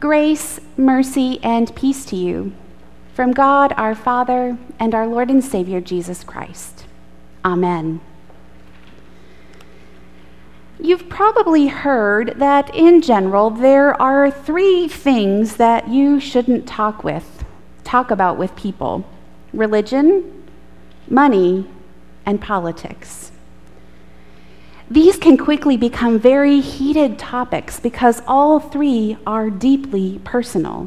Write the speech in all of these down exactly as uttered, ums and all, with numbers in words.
Grace, mercy, and peace to you from God our Father and our Lord and Savior Jesus Christ. Amen. You've probably heard that in general there are three things that you shouldn't talk with, talk about with people: religion, money, and politics. These can quickly become very heated topics because all three are deeply personal.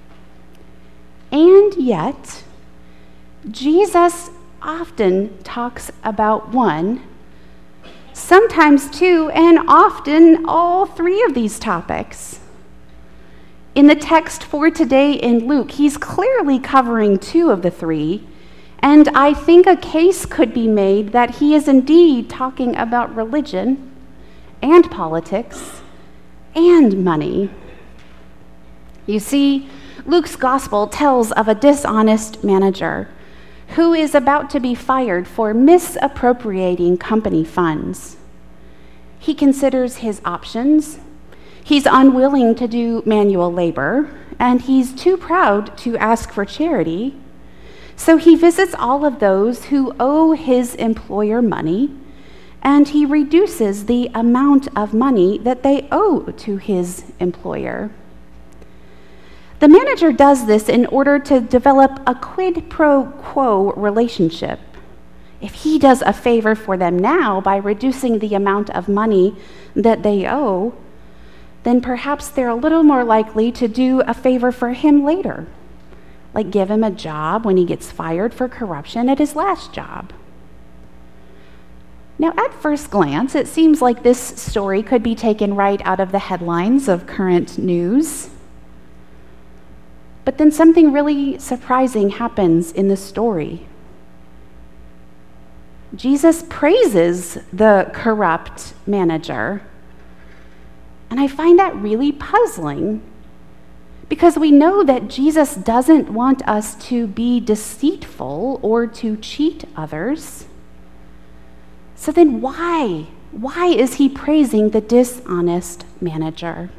And yet, Jesus often talks about one, sometimes two, and often all three of these topics. In the text for today in Luke, he's clearly covering two of the three, and I think a case could be made that he is indeed talking about religion and politics and money. You see, Luke's gospel tells of a dishonest manager who is about to be fired for misappropriating company funds. He considers his options. He's unwilling to do manual labor, and he's too proud to ask for charity. So he visits all of those who owe his employer money, and he reduces the amount of money that they owe to his employer. The manager does this in order to develop a quid pro quo relationship. If he does a favor for them now by reducing the amount of money that they owe, then perhaps they're a little more likely to do a favor for him later, like give him a job when he gets fired for corruption at his last job. Now, at first glance, it seems like this story could be taken right out of the headlines of current news. But then something really surprising happens in the story. Jesus praises the corrupt manager, and I find that really puzzling, because we know that Jesus doesn't want us to be deceitful or to cheat others. So then why? Why is he praising the dishonest manager?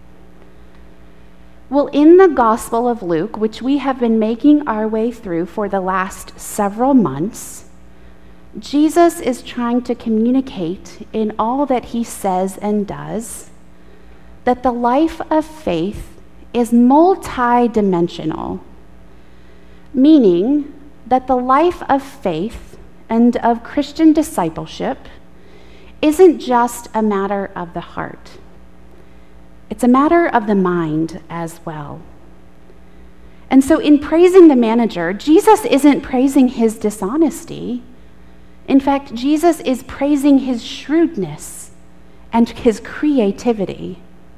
Well, in the Gospel of Luke, which we have been making our way through for the last several months, Jesus is trying to communicate in all that he says and does that the life of faith is multi-dimensional, meaning that the life of faith and of Christian discipleship isn't just a matter of the heart. It's a matter of the mind as well. And so in praising the manager, Jesus isn't praising his dishonesty. In fact, Jesus is praising his shrewdness and his creativity.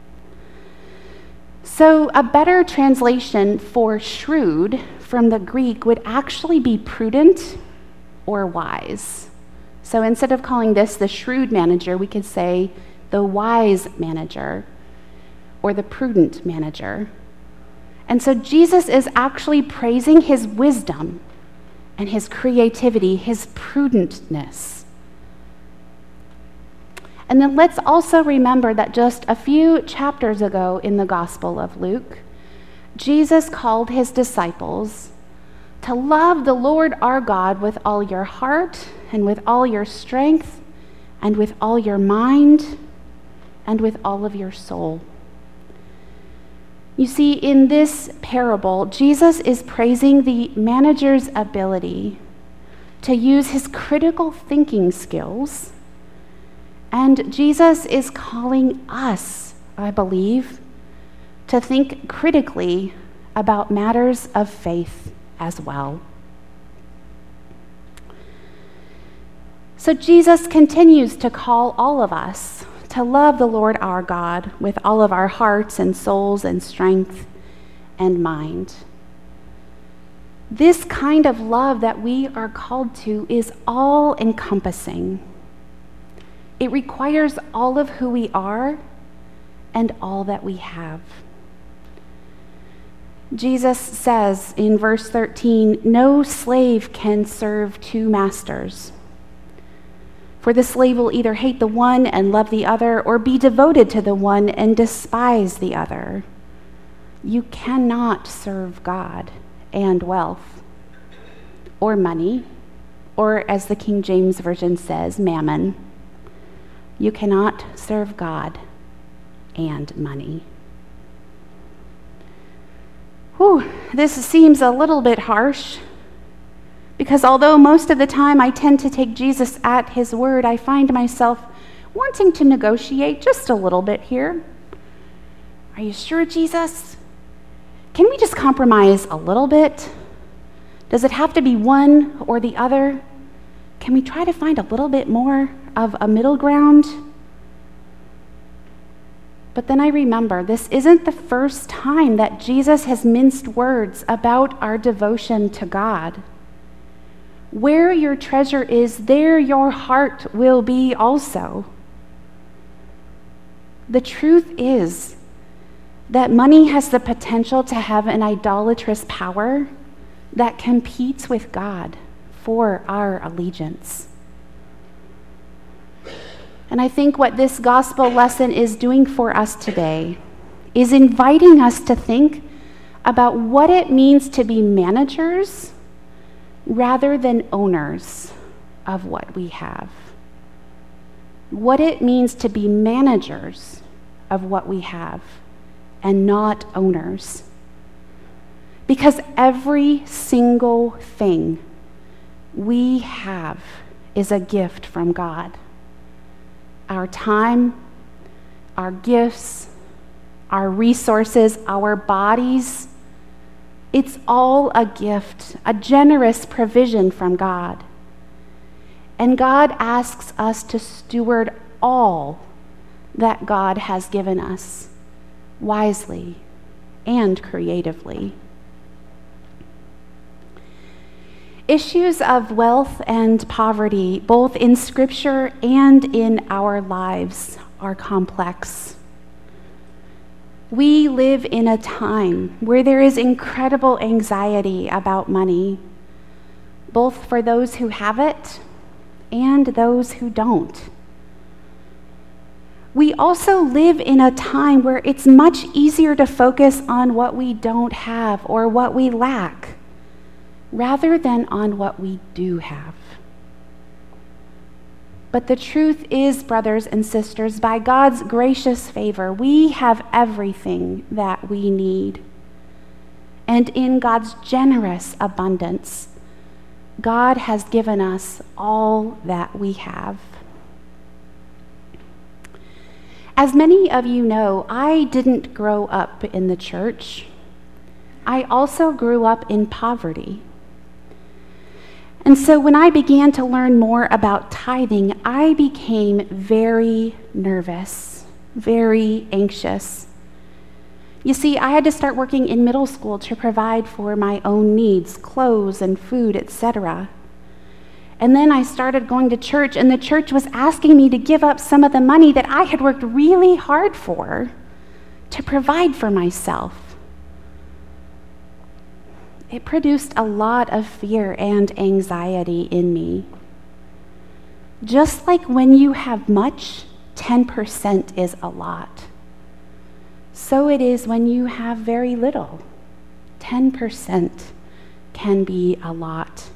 So a better translation for shrewd from the Greek would actually be prudent or wise. So instead of calling this the shrewd manager, we could say the wise manager or the prudent manager. And so Jesus is actually praising his wisdom and his creativity, his prudentness. And then let's also remember that just a few chapters ago in the Gospel of Luke, Jesus called his disciples to love the Lord our God with all your heart and with all your strength and with all your mind and with all of your soul. You see, in this parable, Jesus is praising the manager's ability to use his critical thinking skills. And Jesus is calling us, I believe, to think critically about matters of faith as well. So Jesus continues to call all of us to love the Lord our God with all of our hearts and souls and strength and mind. This kind of love that we are called to is all-encompassing. It requires all of who we are and all that we have. Jesus says in verse thirteen, "No slave can serve two masters. For the slave will either hate the one and love the other, or be devoted to the one and despise the other. You cannot serve God and wealth, or money, or as the King James Version says, mammon. You cannot serve God and money. Whew, this seems a little bit harsh, because although most of the time I tend to take Jesus at his word, I find myself wanting to negotiate just a little bit here. Are you sure, Jesus? Can we just compromise a little bit? Does it have to be one or the other? Can we try to find a little bit more of a middle ground? But then I remember this isn't the first time that Jesus has minced words about our devotion to God. Where your treasure is, there your heart will be also. The truth is that money has the potential to have an idolatrous power that competes with God for our allegiance. And I think what this gospel lesson is doing for us today is inviting us to think about what it means to be managers rather than owners of what we have. What it means to be managers of what we have and not owners. Because every single thing we have is a gift from God. Our time, our gifts, our resources, our bodies, it's all a gift, a generous provision from God. And God asks us to steward all that God has given us wisely and creatively. Issues of wealth and poverty, both in Scripture and in our lives, are complex. We live in a time where there is incredible anxiety about money, both for those who have it and those who don't. We also live in a time where it's much easier to focus on what we don't have or what we lack, rather than on what we do have. But the truth is, brothers and sisters, by God's gracious favor, we have everything that we need. And in God's generous abundance, God has given us all that we have. As many of you know, I didn't grow up in the church. I also grew up in poverty. And so when I began to learn more about tithing, I became very nervous, very anxious. You see, I had to start working in middle school to provide for my own needs, clothes and food, et cetera. And then I started going to church, and the church was asking me to give up some of the money that I had worked really hard for to provide for myself. It produced a lot of fear and anxiety in me. Just like when you have much, ten percent is a lot. So it is when you have very little. ten percent can be a lot.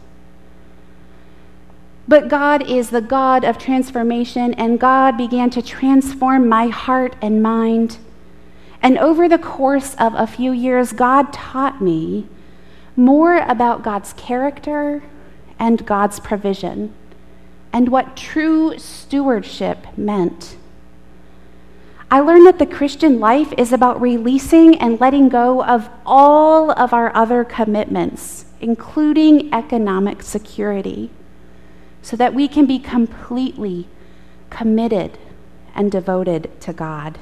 But God is the God of transformation, and God began to transform my heart and mind. And over the course of a few years, God taught me more about God's character and God's provision, and what true stewardship meant. I learned that the Christian life is about releasing and letting go of all of our other commitments, including economic security, so that we can be completely committed and devoted to God.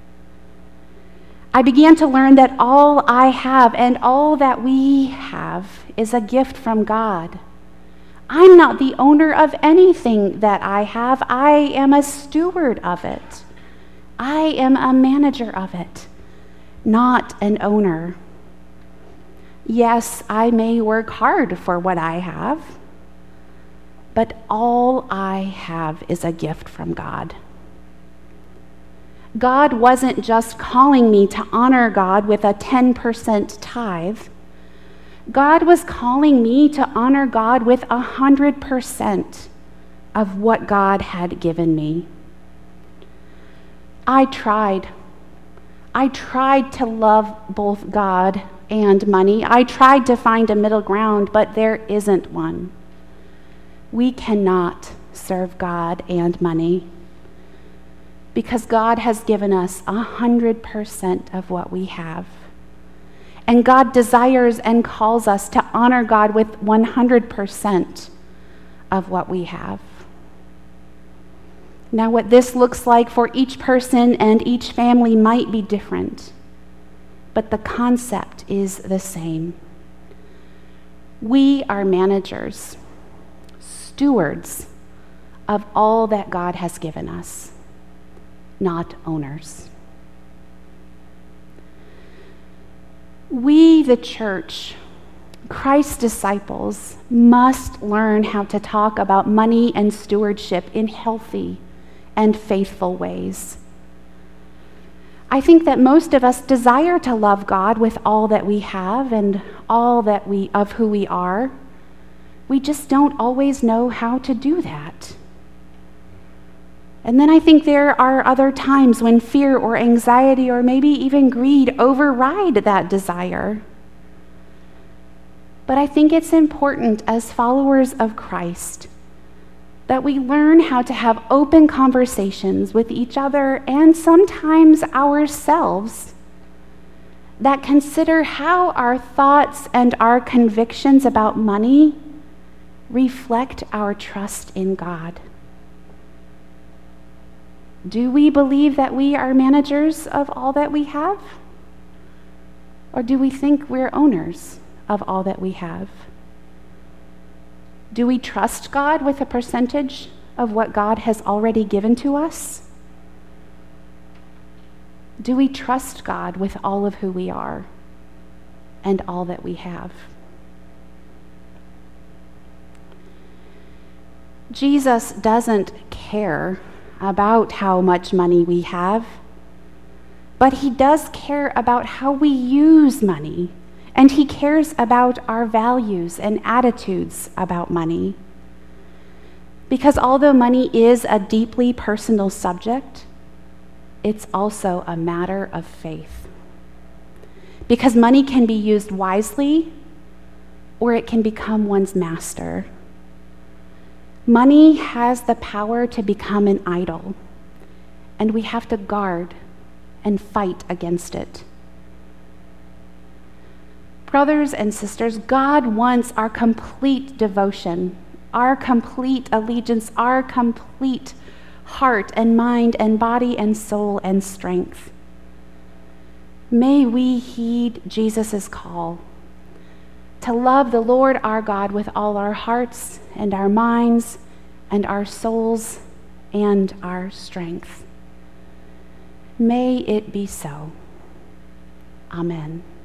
I began to learn that all I have and all that we have is a gift from God. I'm not the owner of anything that I have. I am a steward of it. I am a manager of it, not an owner. Yes, I may work hard for what I have, but all I have is a gift from God. God wasn't just calling me to honor God with a ten percent tithe. God was calling me to honor God with one hundred percent of what God had given me. I tried. I tried to love both God and money. I tried to find a middle ground, but there isn't one. We cannot serve God and money because God has given us one hundred percent of what we have. And God desires and calls us to honor God with one hundred percent of what we have. Now, what this looks like for each person and each family might be different, but the concept is the same. We are managers, stewards of all that God has given us, not owners. We, the church, Christ's disciples, must learn how to talk about money and stewardship in healthy and faithful ways. I think that most of us desire to love God with all that we have and all that we of who we are. We just don't always know how to do that. And then I think there are other times when fear or anxiety or maybe even greed override that desire. But I think it's important as followers of Christ that we learn how to have open conversations with each other and sometimes ourselves that consider how our thoughts and our convictions about money reflect our trust in God. Do we believe that we are managers of all that we have? Or do we think we're owners of all that we have? Do we trust God with a percentage of what God has already given to us? Do we trust God with all of who we are and all that we have? Jesus doesn't care about how much money we have, but he does care about how we use money. And he cares about our values and attitudes about money. Because although money is a deeply personal subject, it's also a matter of faith. Because money can be used wisely, or it can become one's master. Money has the power to become an idol, and we have to guard and fight against it. Brothers and sisters, God wants our complete devotion, our complete allegiance, our complete heart and mind and body and soul and strength. May we heed Jesus' call to love the Lord our God with all our hearts and our minds and our souls and our strength. May it be so. Amen.